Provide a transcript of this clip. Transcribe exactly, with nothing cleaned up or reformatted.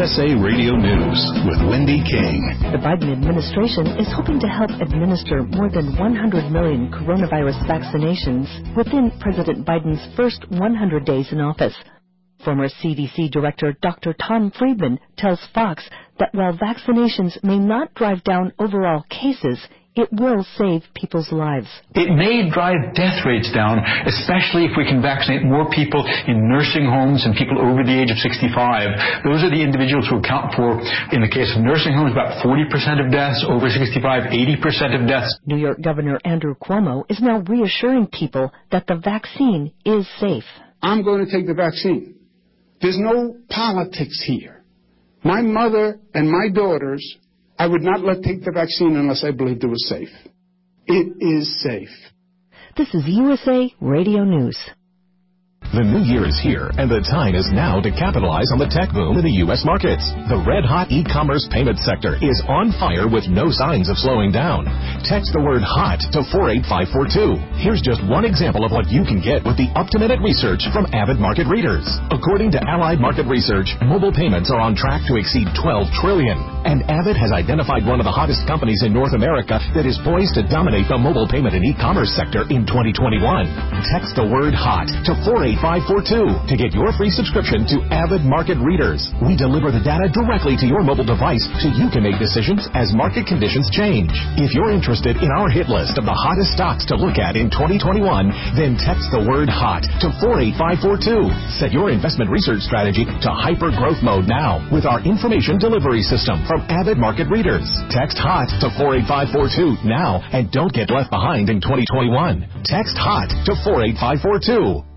S A Radio News with Wendy King. The Biden administration is hoping to help administer more than one hundred million coronavirus vaccinations within President Biden's first one hundred days in office. Former C D C Director Doctor Tom Friedman tells Fox that while vaccinations may not drive down overall cases, it will save people's lives. It may drive death rates down, especially if we can vaccinate more people in nursing homes and people over the age of sixty-five. Those are the individuals who account for, in the case of nursing homes, about forty percent of deaths, over sixty-five, eighty percent of deaths. New York Governor Andrew Cuomo is now reassuring people that the vaccine is safe. I'm going to take the vaccine. There's no politics here. My mother and my daughters, I would not let take the vaccine unless I believed it was safe. It is safe. This is U S A Radio News. The new year is here, and the time is now to capitalize on the tech boom in the U S markets. The red-hot e-commerce payment sector is on fire with no signs of slowing down. Text the word HOT to four eight five four two. Here's just one example of what you can get with the up-to-minute research from Avid Market Readers. According to Allied Market Research, mobile payments are on track to exceed twelve trillion dollars. And Avid has identified one of the hottest companies in North America that is poised to dominate the mobile payment and e-commerce sector in twenty twenty-one. Text the word HOT to four eight five four two to get your free subscription to Avid Market Readers. We deliver the data directly to your mobile device so you can make decisions as market conditions change. If you're interested in our hit list of the hottest stocks to look at in twenty twenty-one, then text the word HOT to four eight five four two. Set your investment research strategy to hyper growth mode now with our information delivery system from Avid Market Readers. Text HOT to four eight five four two now and don't get left behind in twenty twenty-one. Text HOT to four eight five four two.